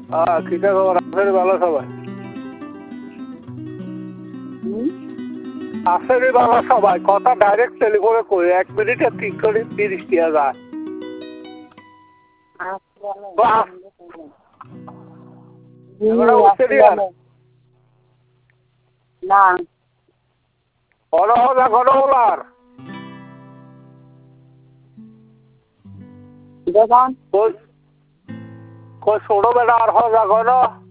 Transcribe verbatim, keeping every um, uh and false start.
হ্যাঁ কিসে খবর আপনার ভালো সবাই আসেনি ভালো সবাই কথা ডাইরেক্ট টেলিফোনে কই এক মিনিটে তিন কোটি তিরিশ টিয়া যায় না ঘন হজা ঘন হলার দেখুন কই ছোট বেটা আর হজা ঘন